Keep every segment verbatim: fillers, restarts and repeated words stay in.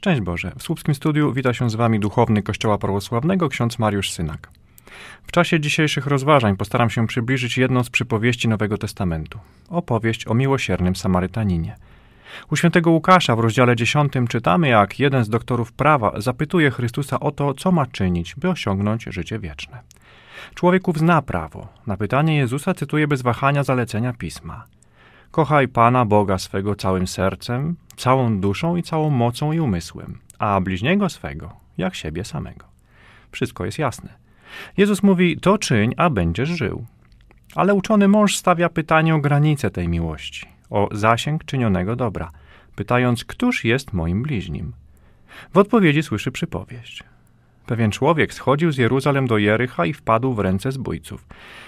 Szczęść Boże. W Słupskim Studiu wita się z Wami duchowny Kościoła Prawosławnego ksiądz Mariusz Synak. W czasie dzisiejszych rozważań postaram się przybliżyć jedną z przypowieści Nowego Testamentu. Opowieść o miłosiernym Samarytaninie. U świętego Łukasza w rozdziale dziesiątym czytamy, jak jeden z doktorów prawa zapytuje Chrystusa o to, co ma czynić, by osiągnąć życie wieczne. Człowiek ów zna prawo. Na pytanie Jezusa cytuje bez wahania zalecenia Pisma. Kochaj Pana Boga swego całym sercem, całą duszą i całą mocą i umysłem, a bliźniego swego jak siebie samego. Wszystko jest jasne. Jezus mówi, to czyń, a będziesz żył. Ale uczony mąż stawia pytanie o granicę tej miłości, o zasięg czynionego dobra, pytając, któż jest moim bliźnim? W odpowiedzi słyszy przypowieść. Pewien człowiek schodził z Jeruzalem do Jericha i wpadł w ręce zbójców.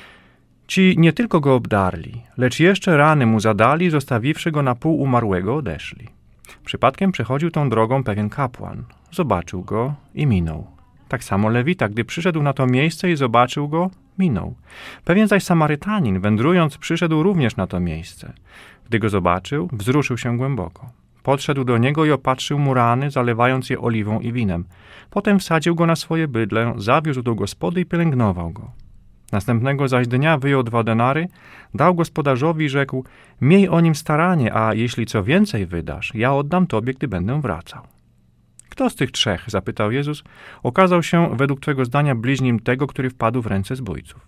Ci nie tylko go obdarli, lecz jeszcze rany mu zadali, zostawiwszy go na pół umarłego, odeszli. Przypadkiem przechodził tą drogą pewien kapłan. Zobaczył go i minął. Tak samo Lewita, gdy przyszedł na to miejsce i zobaczył go, minął. Pewien zaś Samarytanin, wędrując, przyszedł również na to miejsce. Gdy go zobaczył, wzruszył się głęboko. Podszedł do niego i opatrzył mu rany, zalewając je oliwą i winem. Potem wsadził go na swoje bydlę, zawiózł do gospody i pielęgnował go. Następnego zaś dnia wyjął dwa denary, dał gospodarzowi i rzekł, miej o nim staranie, a jeśli co więcej wydasz, ja oddam tobie, gdy będę wracał. Kto z tych trzech, zapytał Jezus, okazał się według twego zdania bliźnim tego, który wpadł w ręce zbójców?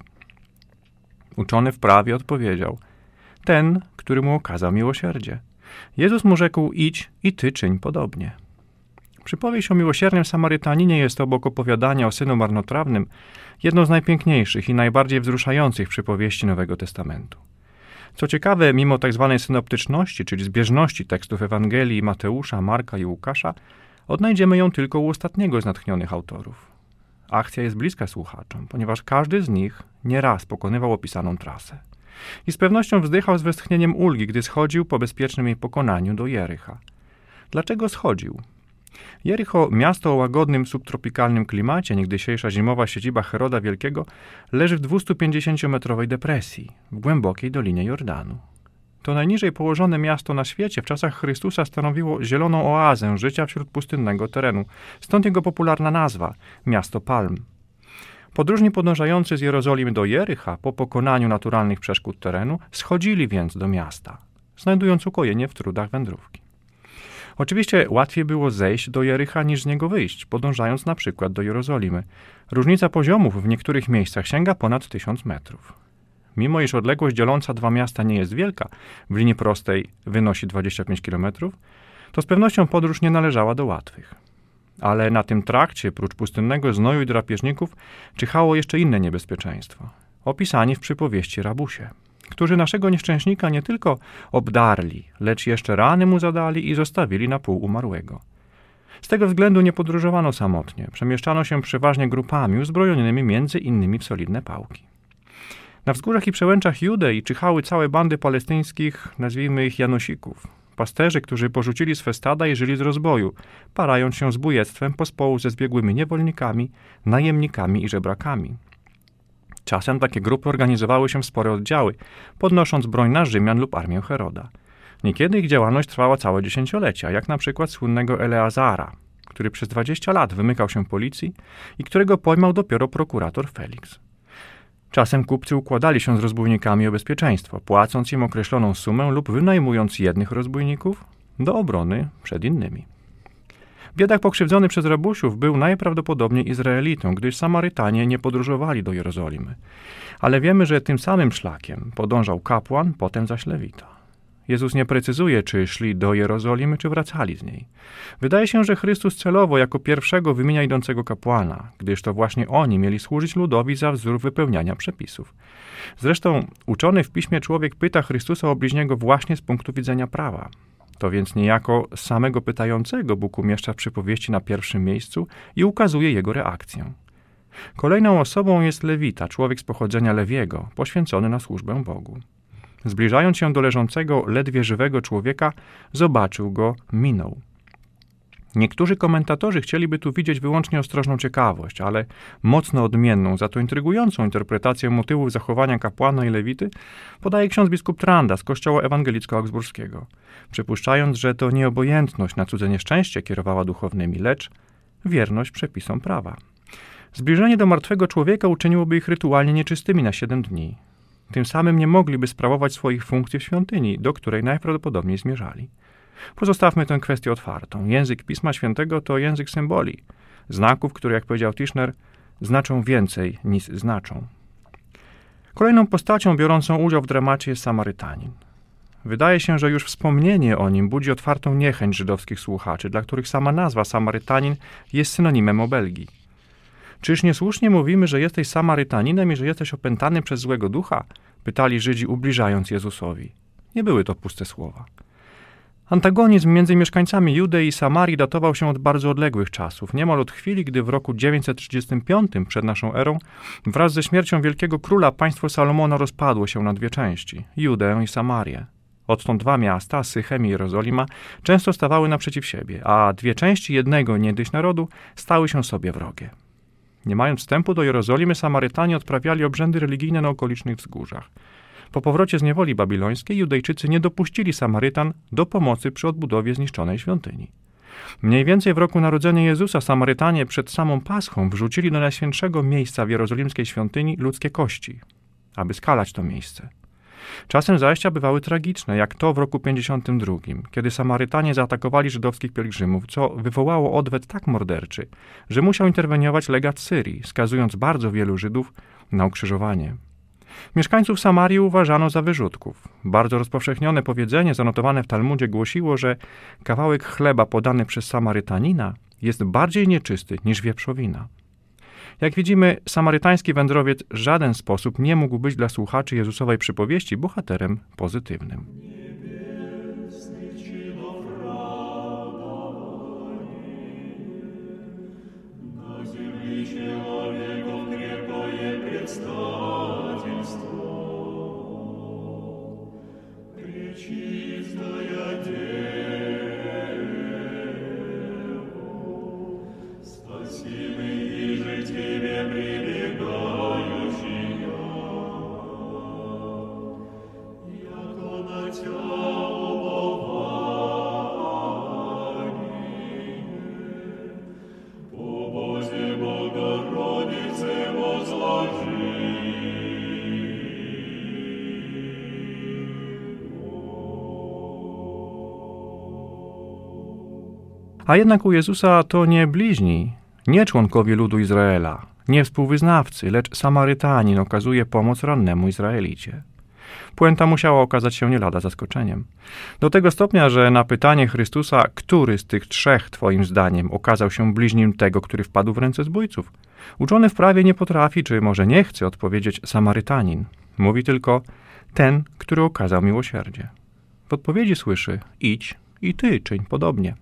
Uczony w prawie odpowiedział, ten, który mu okazał miłosierdzie. Jezus mu rzekł, idź i ty czyń podobnie. Przypowieść o miłosiernym Samarytaninie jest obok opowiadania o synu marnotrawnym jedną z najpiękniejszych i najbardziej wzruszających przypowieści Nowego Testamentu. Co ciekawe, mimo tzw. synoptyczności, czyli zbieżności tekstów Ewangelii Mateusza, Marka i Łukasza, odnajdziemy ją tylko u ostatniego z natchnionych autorów. Akcja jest bliska słuchaczom, ponieważ każdy z nich nieraz pokonywał opisaną trasę. I z pewnością wzdychał z westchnieniem ulgi, gdy schodził po bezpiecznym jej pokonaniu do Jericha. Dlaczego schodził? Jericho, miasto o łagodnym, subtropikalnym klimacie, niegdysiejsza zimowa siedziba Heroda Wielkiego, leży w dwustupięćdziesięciometrowej depresji, w głębokiej dolinie Jordanu. To najniżej położone miasto na świecie w czasach Chrystusa stanowiło zieloną oazę życia wśród pustynnego terenu, stąd jego popularna nazwa – Miasto Palm. Podróżni podążający z Jerozolimy do Jericha po pokonaniu naturalnych przeszkód terenu schodzili więc do miasta, znajdując ukojenie w trudach wędrówki. Oczywiście łatwiej było zejść do Jericha niż z niego wyjść, podążając na przykład do Jerozolimy. Różnica poziomów w niektórych miejscach sięga ponad tysiąc metrów. Mimo iż odległość dzieląca dwa miasta nie jest wielka, w linii prostej wynosi dwadzieścia pięć kilometrów, to z pewnością podróż nie należała do łatwych. Ale na tym trakcie, prócz pustynnego znoju i drapieżników, czyhało jeszcze inne niebezpieczeństwo, opisani w przypowieści rabusie, którzy naszego nieszczęśnika nie tylko obdarli, lecz jeszcze rany mu zadali i zostawili na pół umarłego. Z tego względu nie podróżowano samotnie, przemieszczano się przeważnie grupami uzbrojonymi między innymi w solidne pałki. Na wzgórzach i przełęczach Judei czyhały całe bandy palestyńskich, nazwijmy ich Janosików, pasterzy, którzy porzucili swe stada i żyli z rozboju, parając się z bujectwem pospołu ze zbiegłymi niewolnikami, najemnikami i żebrakami. Czasem takie grupy organizowały się w spore oddziały, podnosząc broń na Rzymian lub armię Heroda. Niekiedy ich działalność trwała całe dziesięciolecia, jak na przykład słynnego Eleazara, który przez dwadzieścia lat wymykał się policji i którego pojmał dopiero prokurator Felix. Czasem kupcy układali się z rozbójnikami o bezpieczeństwo, płacąc im określoną sumę lub wynajmując jednych rozbójników do obrony przed innymi. Biedak pokrzywdzony przez rabusiów był najprawdopodobniej Izraelitą, gdyż Samarytanie nie podróżowali do Jerozolimy. Ale wiemy, że tym samym szlakiem podążał kapłan, potem zaś Lewita. Jezus nie precyzuje, czy szli do Jerozolimy, czy wracali z niej. Wydaje się, że Chrystus celowo jako pierwszego wymienia idącego kapłana, gdyż to właśnie oni mieli służyć ludowi za wzór wypełniania przepisów. Zresztą uczony w piśmie człowiek pyta Chrystusa o bliźniego właśnie z punktu widzenia prawa. To więc niejako samego pytającego Bóg umieszcza w przypowieści na pierwszym miejscu i ukazuje jego reakcję. Kolejną osobą jest Lewita, człowiek z pochodzenia Lewiego, poświęcony na służbę Bogu. Zbliżając się do leżącego, ledwie żywego człowieka, zobaczył go, minął. Niektórzy komentatorzy chcieliby tu widzieć wyłącznie ostrożną ciekawość, ale mocno odmienną, za to intrygującą interpretację motywów zachowania kapłana i lewity podaje ksiądz biskup Tranda z kościoła ewangelicko-augsburskiego, przypuszczając, że to nie obojętność na cudze nieszczęście kierowała duchownymi, lecz wierność przepisom prawa. Zbliżenie do martwego człowieka uczyniłoby ich rytualnie nieczystymi na siedem dni. Tym samym nie mogliby sprawować swoich funkcji w świątyni, do której najprawdopodobniej zmierzali. Pozostawmy tę kwestię otwartą. Język Pisma Świętego to język symboli, znaków, które, jak powiedział Tischner, znaczą więcej niż znaczą. Kolejną postacią biorącą udział w dramacie jest Samarytanin. Wydaje się, że już wspomnienie o nim budzi otwartą niechęć żydowskich słuchaczy, dla których sama nazwa Samarytanin jest synonimem obelgi. Czyż niesłusznie mówimy, że jesteś Samarytaninem i że jesteś opętany przez złego ducha? Pytali Żydzi, ubliżając Jezusowi. Nie były to puste słowa. Antagonizm między mieszkańcami Judei i Samarii datował się od bardzo odległych czasów, niemal od chwili, gdy w roku dziewięćset trzydziestym piątym przed naszą erą wraz ze śmiercią wielkiego króla państwo Salomona rozpadło się na dwie części, Judeę i Samarię. Odtąd dwa miasta, Sychem i Jerozolima, często stawały naprzeciw siebie, a dwie części jednego niegdyś narodu stały się sobie wrogie. Nie mając wstępu do Jerozolimy, Samarytanie odprawiali obrzędy religijne na okolicznych wzgórzach. Po powrocie z niewoli babilońskiej Judejczycy nie dopuścili Samarytan do pomocy przy odbudowie zniszczonej świątyni. Mniej więcej w roku narodzenia Jezusa Samarytanie przed samą Paschą wrzucili do najświętszego miejsca w jerozolimskiej świątyni ludzkie kości, aby skalać to miejsce. Czasem zajścia bywały tragiczne, jak to w roku pięćdziesiątym drugim, kiedy Samarytanie zaatakowali żydowskich pielgrzymów, co wywołało odwet tak morderczy, że musiał interweniować legat Syrii, skazując bardzo wielu Żydów na ukrzyżowanie. Mieszkańców Samarii uważano za wyrzutków. Bardzo rozpowszechnione powiedzenie zanotowane w Talmudzie głosiło, że kawałek chleba podany przez Samarytanina jest bardziej nieczysty niż wieprzowina. Jak widzimy, samarytański wędrowiec w żaden sposób nie mógł być dla słuchaczy Jezusowej przypowieści bohaterem pozytywnym. A jednak u Jezusa to nie bliźni, nie członkowie ludu Izraela, nie współwyznawcy, lecz Samarytanin okazuje pomoc rannemu Izraelicie. Puenta musiała okazać się nie lada zaskoczeniem. Do tego stopnia, że na pytanie Chrystusa, który z tych trzech, twoim zdaniem, okazał się bliźnim tego, który wpadł w ręce zbójców, uczony w prawie nie potrafi, czy może nie chce odpowiedzieć Samarytanin. Mówi tylko ten, który okazał miłosierdzie. W odpowiedzi słyszy: idź i ty czyń podobnie.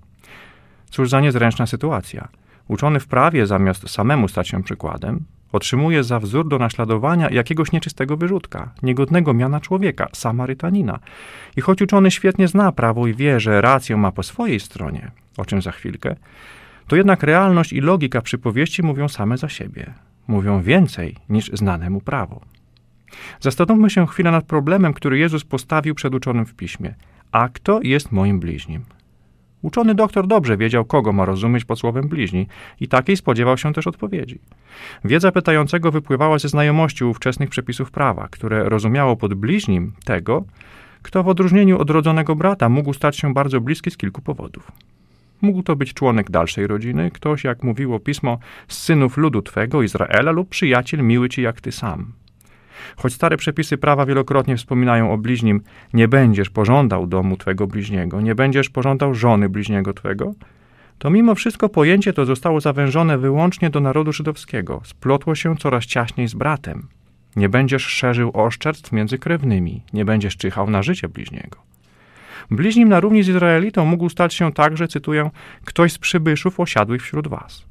Cóż za niezręczna sytuacja. Uczony w prawie, zamiast samemu stać się przykładem, otrzymuje za wzór do naśladowania jakiegoś nieczystego wyrzutka, niegodnego miana człowieka, Samarytanina. I choć uczony świetnie zna prawo i wie, że rację ma po swojej stronie, o czym za chwilkę, to jednak realność i logika przypowieści mówią same za siebie. Mówią więcej niż znane mu prawo. Zastanówmy się chwilę nad problemem, który Jezus postawił przed uczonym w Piśmie. A kto jest moim bliźnim? Uczony doktor dobrze wiedział, kogo ma rozumieć pod słowem bliźni i takiej spodziewał się też odpowiedzi. Wiedza pytającego wypływała ze znajomości ówczesnych przepisów prawa, które rozumiało pod bliźnim tego, kto w odróżnieniu od rodzonego brata mógł stać się bardzo bliski z kilku powodów. Mógł to być członek dalszej rodziny, ktoś, jak mówiło Pismo, z synów ludu Twego, Izraela, lub przyjaciel miły Ci jak Ty sam. Choć stare przepisy prawa wielokrotnie wspominają o bliźnim: nie będziesz pożądał domu Twego bliźniego, nie będziesz pożądał żony bliźniego Twego, to mimo wszystko pojęcie to zostało zawężone wyłącznie do narodu żydowskiego, splotło się coraz ciaśniej z bratem. Nie będziesz szerzył oszczerstw między krewnymi, nie będziesz czyhał na życie bliźniego. Bliźnim na równi z Izraelitą mógł stać się także, cytuję, ktoś z przybyszów osiadłych wśród was.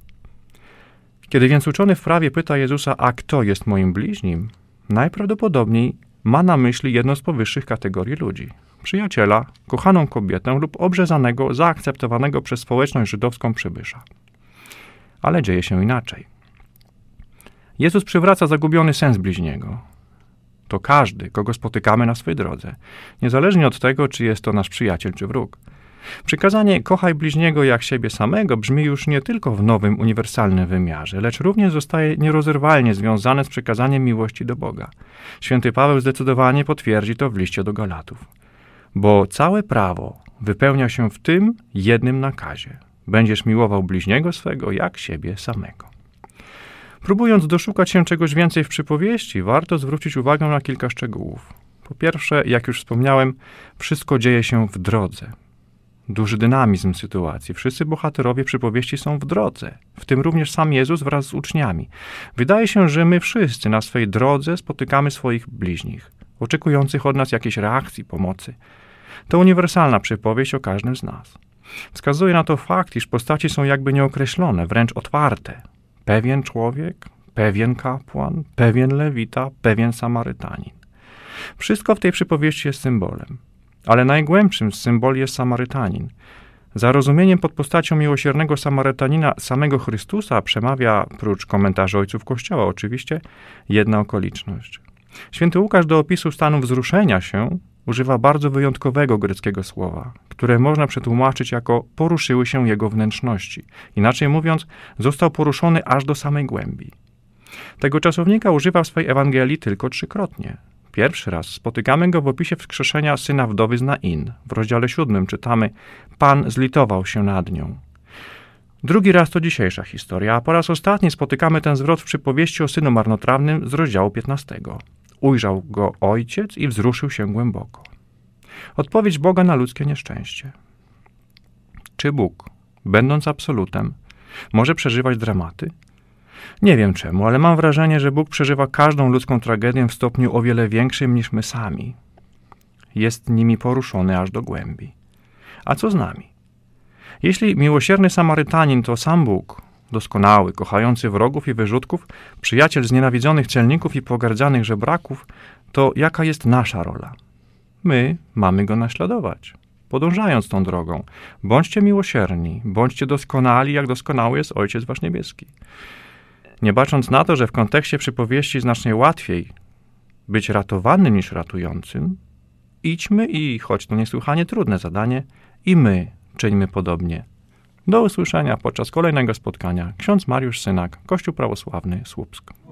Kiedy więc uczony w prawie pyta Jezusa: a kto jest moim bliźnim? Najprawdopodobniej ma na myśli jedną z powyższych kategorii ludzi. przyjaciela, kochaną kobietę lub obrzezanego, zaakceptowanego przez społeczność żydowską przybysza. Ale dzieje się inaczej. Jezus przywraca zagubiony sens bliźniego. To każdy, kogo spotykamy na swej drodze, niezależnie od tego, czy jest to nasz przyjaciel, czy wróg. Przykazanie kochaj bliźniego jak siebie samego brzmi już nie tylko w nowym, uniwersalnym wymiarze, lecz również zostaje nierozerwalnie związane z przykazaniem miłości do Boga. Święty Paweł zdecydowanie potwierdzi to w liście do Galatów. Bo całe prawo wypełnia się w tym jednym nakazie. Będziesz miłował bliźniego swego jak siebie samego. Próbując doszukać się czegoś więcej w przypowieści, warto zwrócić uwagę na kilka szczegółów. Po pierwsze, jak już wspomniałem, wszystko dzieje się w drodze. Duży dynamizm sytuacji. Wszyscy bohaterowie przypowieści są w drodze, w tym również sam Jezus wraz z uczniami. Wydaje się, że my wszyscy na swej drodze spotykamy swoich bliźnich, oczekujących od nas jakiejś reakcji, pomocy. To uniwersalna przypowieść o każdym z nas. Wskazuje na to fakt, iż postaci są jakby nieokreślone, wręcz otwarte. Pewien człowiek, pewien kapłan, pewien lewita, pewien Samarytanin. Wszystko w tej przypowieści jest symbolem. Ale najgłębszym z symboli jest Samarytanin. Za rozumieniem pod postacią miłosiernego Samarytanina samego Chrystusa przemawia, prócz komentarzy ojców Kościoła oczywiście, jedna okoliczność. Święty Łukasz do opisu stanu wzruszenia się używa bardzo wyjątkowego greckiego słowa, które można przetłumaczyć jako poruszyły się jego wnętrzności. Inaczej mówiąc, został poruszony aż do samej głębi. Tego czasownika używa w swej Ewangelii tylko trzykrotnie. Pierwszy raz spotykamy go w opisie wskrzeszenia syna wdowy z Nain. W rozdziale siódmym czytamy: Pan zlitował się nad nią. Drugi raz to dzisiejsza historia, a po raz ostatni spotykamy ten zwrot w przypowieści o synu marnotrawnym z rozdziału piętnastego. Ujrzał go ojciec i wzruszył się głęboko. Odpowiedź Boga na ludzkie nieszczęście. Czy Bóg, będąc absolutem, może przeżywać dramaty? Nie wiem czemu, ale mam wrażenie, że Bóg przeżywa każdą ludzką tragedię w stopniu o wiele większym niż my sami. Jest nimi poruszony aż do głębi. A co z nami? Jeśli miłosierny Samarytanin to sam Bóg, doskonały, kochający wrogów i wyrzutków, przyjaciel znienawidzonych celników i pogardzanych żebraków, to jaka jest nasza rola? My mamy go naśladować, podążając tą drogą. Bądźcie miłosierni, bądźcie doskonali, jak doskonały jest Ojciec Wasz Niebieski. Nie bacząc na to, że w kontekście przypowieści znacznie łatwiej być ratowanym niż ratującym, idźmy i, choć to niesłychanie trudne zadanie, i my czyńmy podobnie. Do usłyszenia podczas kolejnego spotkania. Ksiądz Mariusz Synak, Kościół Prawosławny Słupsk.